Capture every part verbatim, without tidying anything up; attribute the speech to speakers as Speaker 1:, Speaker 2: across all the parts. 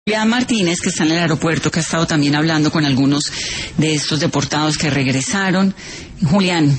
Speaker 1: Julián Martínez, que está en el aeropuerto, que ha estado también hablando con algunos de estos deportados que regresaron. Julián.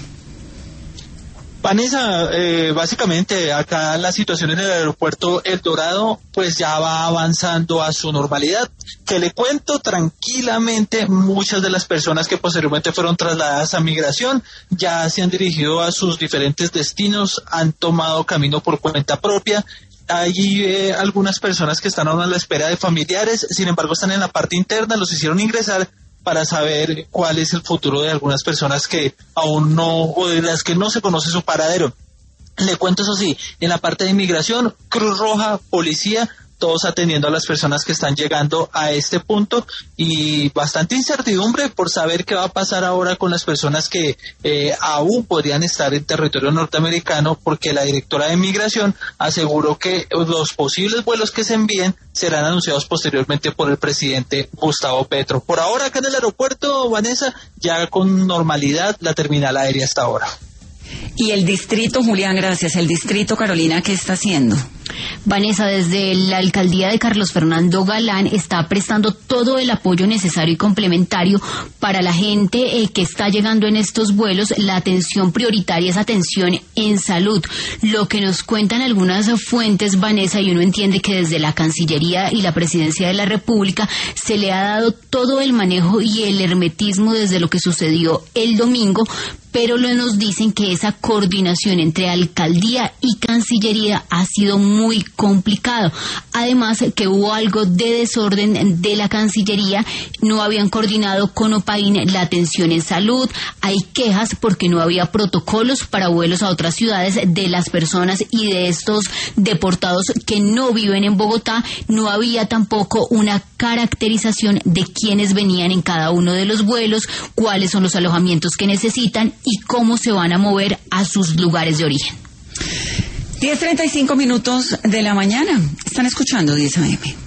Speaker 2: Vanessa, eh, básicamente acá la situación en el aeropuerto El Dorado pues ya va avanzando a su normalidad. Que le cuento tranquilamente, muchas de las personas que posteriormente fueron trasladadas a migración ya se han dirigido a sus diferentes destinos, han tomado camino por cuenta propia. Hay eh, algunas personas que están aún a la espera de familiares, sin embargo están en la parte interna, los hicieron ingresar para saber cuál es el futuro de algunas personas que aún no, o de las que no se conoce su paradero. Le cuento eso sí, en la parte de inmigración, Cruz Roja, policía, todos atendiendo a las personas que están llegando a este punto y bastante incertidumbre por saber qué va a pasar ahora con las personas que eh, aún podrían estar en territorio norteamericano, porque la directora de migración aseguró que los posibles vuelos que se envíen serán anunciados posteriormente por el presidente Gustavo Petro. Por ahora acá en el aeropuerto, Vanessa, ya con normalidad la terminal aérea hasta ahora.
Speaker 1: Y el distrito, Julián, gracias, el distrito, Carolina, ¿qué está haciendo?
Speaker 3: Vanessa, desde la alcaldía de Carlos Fernando Galán está prestando todo el apoyo necesario y complementario para la gente eh, que está llegando en estos vuelos. La atención prioritaria es atención en salud. Lo que nos cuentan algunas fuentes, Vanessa, y uno entiende que desde la Cancillería y la Presidencia de la República se le ha dado todo el manejo y el hermetismo desde lo que sucedió el domingo, pero nos dicen que esa coordinación entre alcaldía y Cancillería ha sido muy complicado. Además, que hubo algo de desorden de la Cancillería, no habían coordinado con OPAIN la atención en salud, hay quejas porque no había protocolos para vuelos a otras ciudades de las personas y de estos deportados que no viven en Bogotá, no había tampoco una caracterización de quiénes venían en cada uno de los vuelos, cuáles son los alojamientos que necesitan y cómo se van a mover a sus lugares de origen.
Speaker 1: diez treinta y cinco minutos de la mañana. Están escuchando diez A M.